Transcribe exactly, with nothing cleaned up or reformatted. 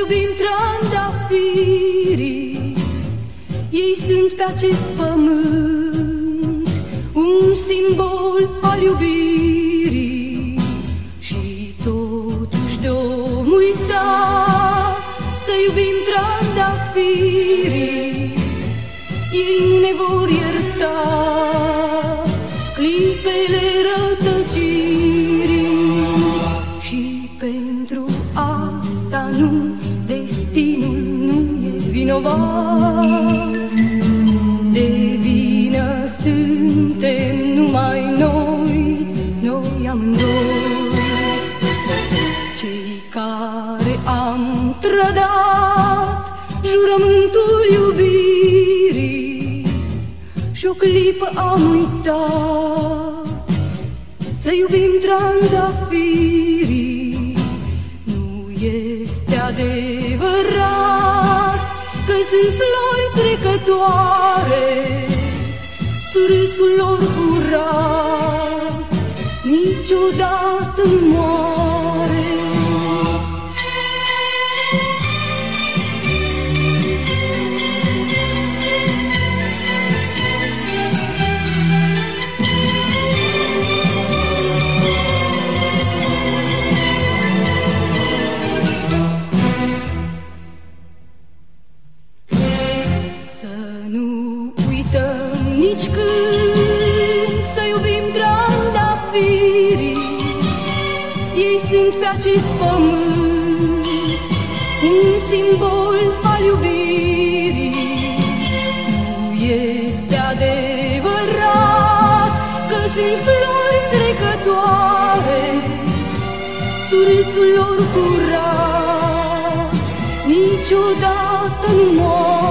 iubim trandafirii. Ei sunt pe acest pământ un simbol al iubirii. Și totuși de-om uita să iubim trandafirii, ei nu ne vor ierta clipele rătăcirii. Și pentru asta nu, destinul nu e vinovat. De vină suntem numai noi, noi amândoi, cei care am trădat jurământul iubirii. Și o clipă am uitat să iubim trandafirii. Nu este adevărat că sunt flori trecătoare, surâsul lor curat niciodată nu moare. Nici când să iubim trandafirii. Ei sunt pe acest pământ un simbol al iubirii. Nu este adevărat că sunt flori trecătoare, surâsul lor curat niciodată nu moare.